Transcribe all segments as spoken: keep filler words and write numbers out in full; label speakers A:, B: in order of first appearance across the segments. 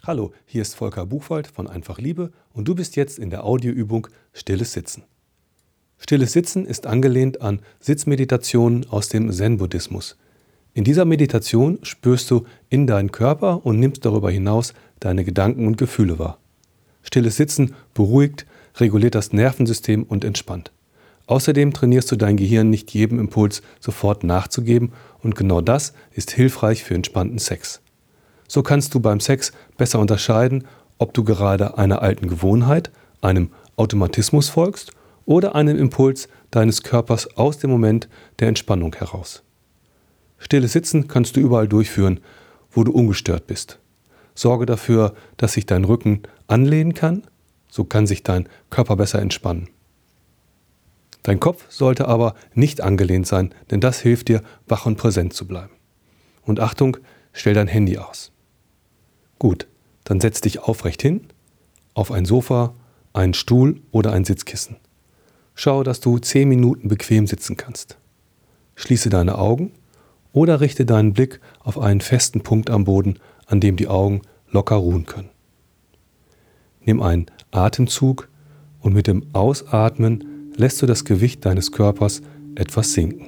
A: Hallo, hier ist Volker Buchwald von Einfach Liebe und du bist jetzt in der Audioübung Stilles Sitzen. Stilles Sitzen ist angelehnt an Sitzmeditationen aus dem Zen-Buddhismus. In dieser Meditation spürst du in deinen Körper und nimmst darüber hinaus deine Gedanken und Gefühle wahr. Stilles Sitzen beruhigt, reguliert das Nervensystem und entspannt. Außerdem trainierst du dein Gehirn nicht jedem Impuls sofort nachzugeben und genau das ist hilfreich für entspannten Sex. So kannst du beim Sex besser unterscheiden, ob du gerade einer alten Gewohnheit, einem Automatismus folgst oder einem Impuls deines Körpers aus dem Moment der Entspannung heraus. Stilles Sitzen kannst du überall durchführen, wo du ungestört bist. Sorge dafür, dass sich dein Rücken anlehnen kann, so kann sich dein Körper besser entspannen. Dein Kopf sollte aber nicht angelehnt sein, denn das hilft dir, wach und präsent zu bleiben. Und Achtung, stell dein Handy aus. Gut, dann setz dich aufrecht hin, auf ein Sofa, einen Stuhl oder ein Sitzkissen. Schau, dass du zehn Minuten bequem sitzen kannst. Schließe deine Augen oder richte deinen Blick auf einen festen Punkt am Boden, an dem die Augen locker ruhen können. Nimm einen Atemzug und mit dem Ausatmen lässt du das Gewicht deines Körpers etwas sinken.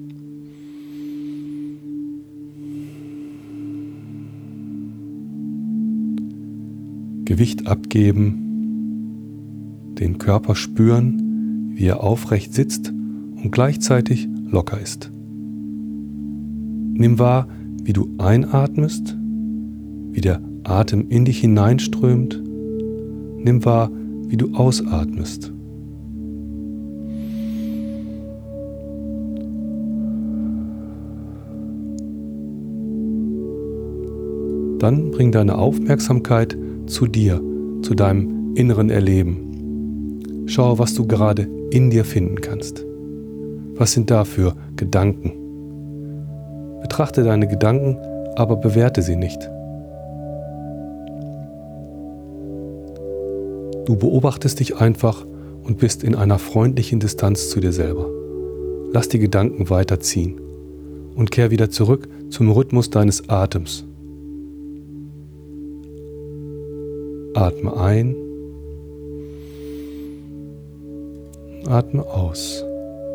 A: Gewicht abgeben, den Körper spüren, wie er aufrecht sitzt und gleichzeitig locker ist. Nimm wahr, wie du einatmest, wie der Atem in dich hineinströmt. Nimm wahr, wie du ausatmest. Dann bring deine Aufmerksamkeit zu dir, zu deinem inneren Erleben. Schau, was du gerade in dir finden kannst. Was sind da für Gedanken? Betrachte deine Gedanken, aber bewerte sie nicht. Du beobachtest dich einfach und bist in einer freundlichen Distanz zu dir selber. Lass die Gedanken weiterziehen und kehr wieder zurück zum Rhythmus deines Atems. Atme ein, atme aus.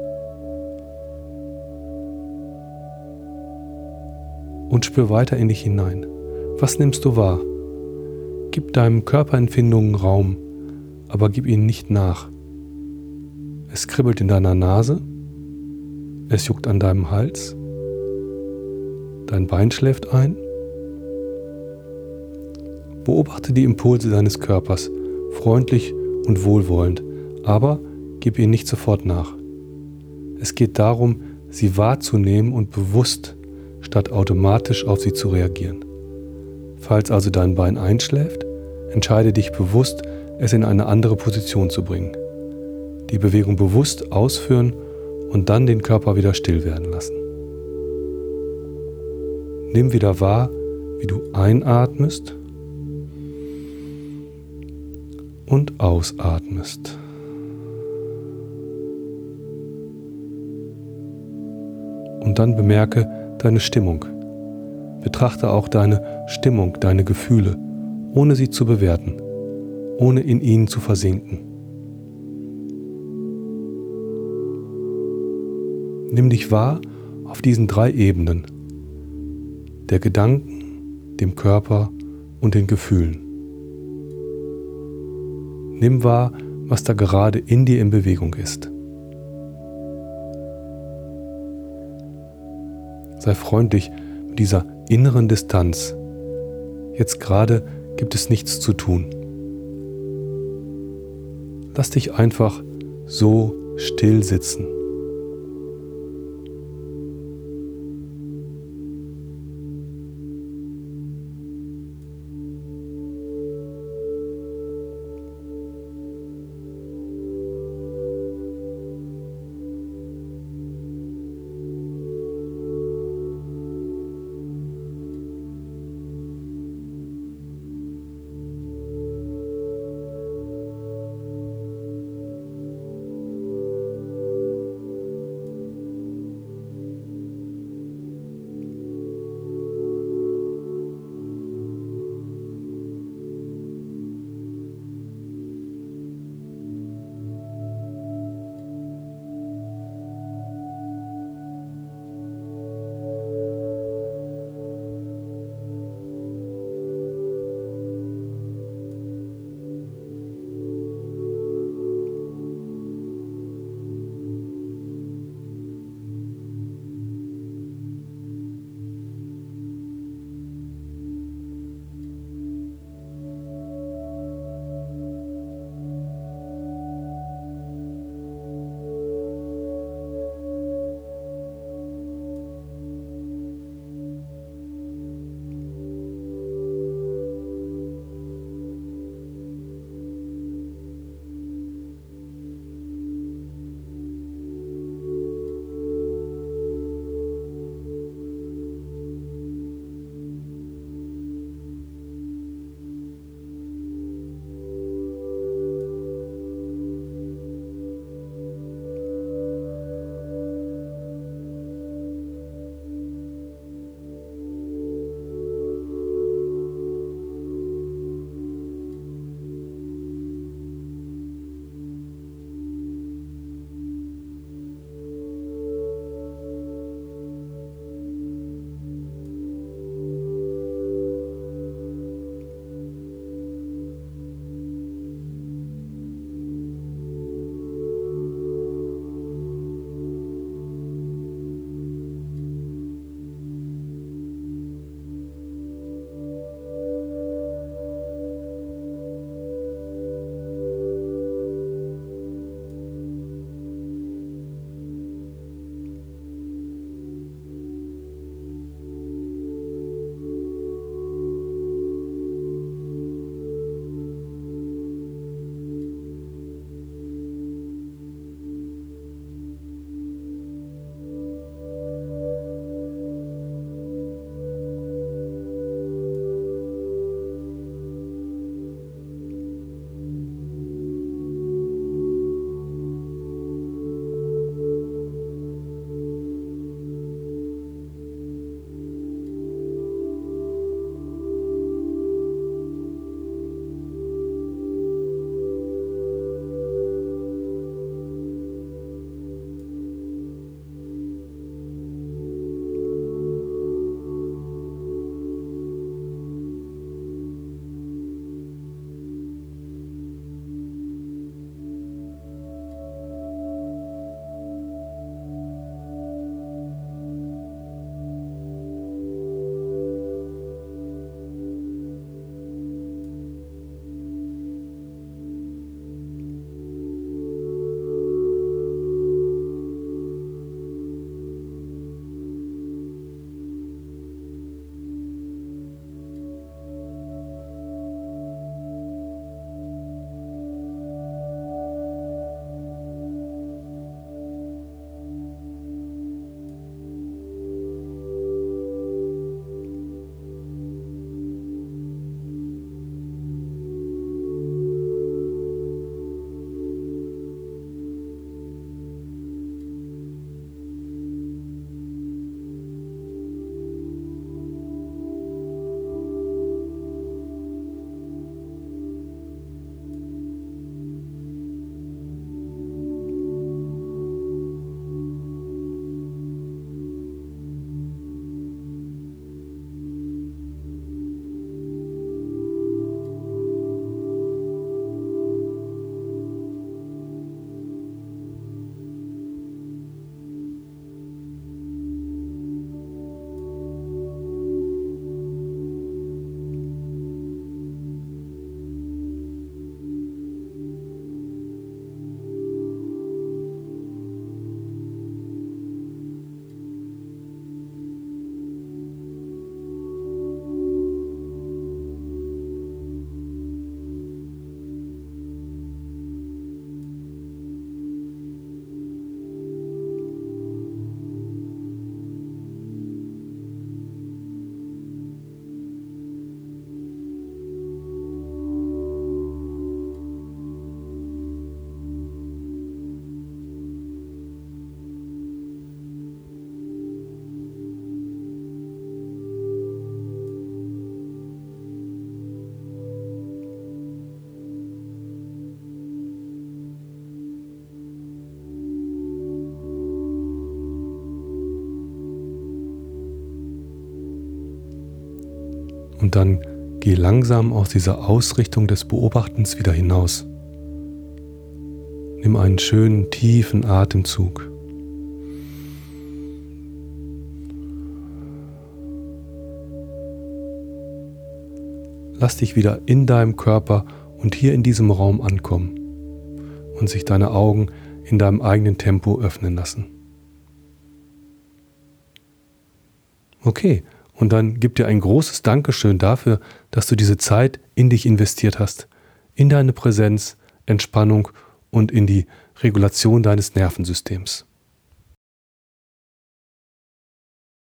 A: Und spür weiter in dich hinein. Was nimmst du wahr? Gib deinem Körperempfindungen Raum, aber gib ihnen nicht nach. Es kribbelt in deiner Nase, es juckt an deinem Hals, dein Bein schläft ein. Beobachte die Impulse deines Körpers, freundlich und wohlwollend, aber gib ihnen nicht sofort nach. Es geht darum, sie wahrzunehmen und bewusst, statt automatisch auf sie zu reagieren. Falls also dein Bein einschläft, entscheide dich bewusst, es in eine andere Position zu bringen. Die Bewegung bewusst ausführen und dann den Körper wieder still werden lassen. Nimm wieder wahr, wie du einatmest und ausatmest. Und dann bemerke deine Stimmung. Betrachte auch deine Stimmung, deine Gefühle, ohne sie zu bewerten, ohne in ihnen zu versinken. Nimm dich wahr auf diesen drei Ebenen, der Gedanken, dem Körper und den Gefühlen. Nimm wahr, was da gerade in dir in Bewegung ist. Sei freundlich mit dieser inneren Distanz. Jetzt gerade gibt es nichts zu tun. Lass dich einfach so still sitzen. Und dann geh langsam aus dieser Ausrichtung des Beobachtens wieder hinaus. Nimm einen schönen, tiefen Atemzug. Lass dich wieder in deinem Körper und hier in diesem Raum ankommen und sich deine Augen in deinem eigenen Tempo öffnen lassen. Okay, und dann gib dir ein großes Dankeschön dafür, dass du diese Zeit in dich investiert hast, in deine Präsenz, Entspannung und in die Regulation deines Nervensystems.